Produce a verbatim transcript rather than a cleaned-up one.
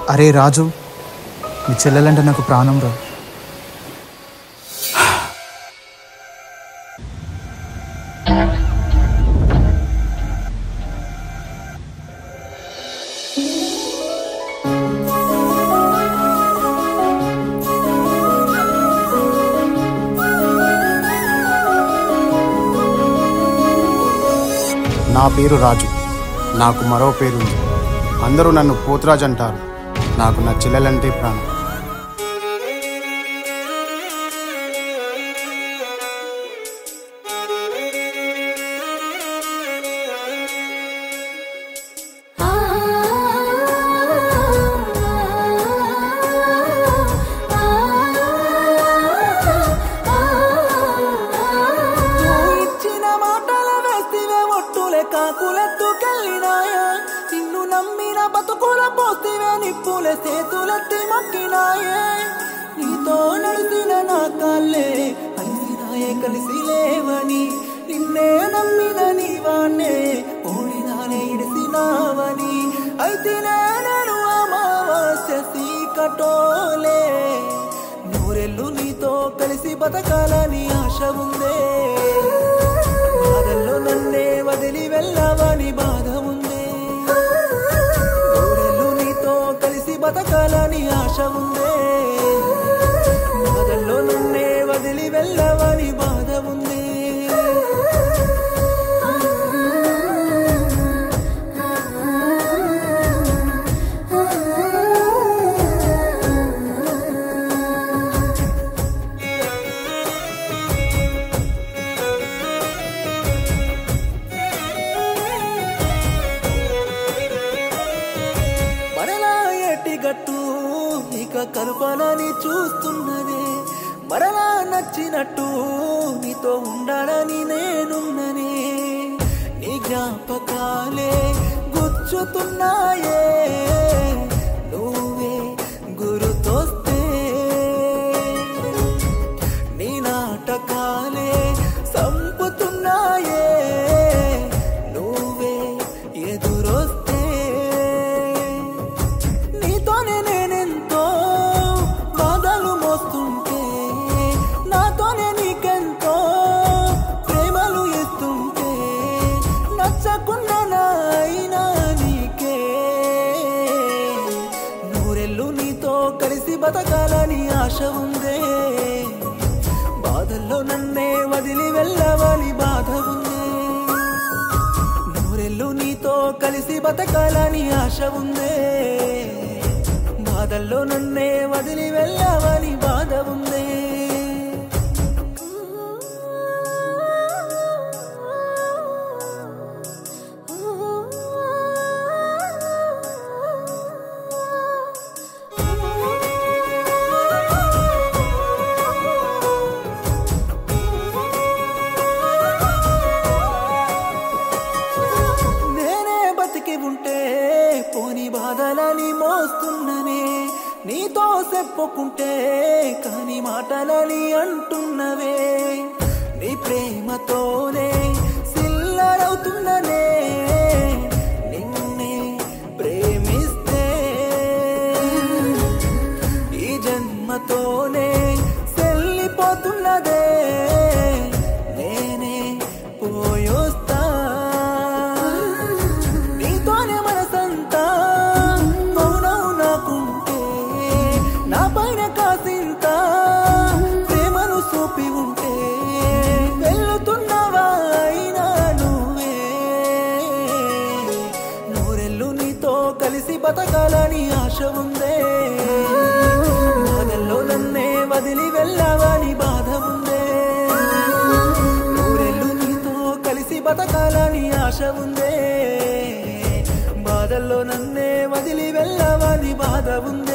అరే రాజు, నీ చెల్లెలంటే నాకు ప్రాణం రా. నా పేరు రాజు. నాకు మరో పేరుంది. అందరూ నన్ను పోతురాజు అంటారు. నాకు నా చెల్లెలంటే ప్రాణం. కాకులెత్తుకెళ్ళినాయా, నిన్ను నమ్మిన బతుకుల పోతివే నిప్పులే చేతులెత్తి మొక్కినాయే. నీతో నడిసిన నా కాళ్ళే కలిసినాయే కలిసి లేవని, నిన్నే నమ్మిన నీవాన్నే ఓడినానే ఇడిసినావని. అయితే నేను అమావాస్య సీకటోలే, నూరెళ్ళు నీతో కలిసి బతకాలని ఆశ ఉందే. బాధల్లో నన్నే వదిలి వెళ్ళావని బాధ ఉందే. నూరెళ్ళు నీతో కలిసి బతకాలని ఆశ ఉందే. బాధల్లో నన్నే వదిలి వెళ్ళావని బాధ ఉందే. గట్టు ఇక కల్పనని చూస్తున్నదే, మరలా నచ్చినట్టు నీతో ఉండాలని నేనున్ననే. నీ జ్ఞాపకాలే గుచ్చుతున్నాయే, నువ్వే గురుతొస్తే. నీ నాటకాలే సంపుతున్నాయే, నువ్వే ఎదురొస్తే. నూరెళ్ళు నీతో కలిసి బతకాలని ఆశ ఉందే. బాధల్లో నన్నే వదిలి వెళ్ళవని బాధ ఉందే. నూరెళ్ళు నీతో కలిసి బతకాలని ఆశ ఉందే. బాధల్లో నన్నే వదిలి వెళ్ళవని బాధ ఉందే. ఉంటే పోని బాధలని మోస్తున్ననే, నీతో చెప్పుకుంటే కాని మాటలని అంటున్నవే. నీ ప్రేమతోనే సిల్లరవుతున్ననే, నిన్నే ప్రేమిస్తే. ఈ జన్మతోనే చెల్లిపోతున్నదే, నేనే పోయొస్తా. నా పైన కాసింత ప్రేమను చూపి ఉంటే వెళ్తున్నవా అయినా నువ్వే. నూరెళ్ళు నీతో కలిసి బతకాలని ఆశ ఉందే. బాధల్లో నన్నే వదిలి వెళ్ళావని బాధ ఉందే. నూరెళ్ళు నీతో కలిసి బతకాలని ఆశ ఉందే. బాధల్లో నన్నే వదిలి వెళ్ళావని బాధ ఉందే.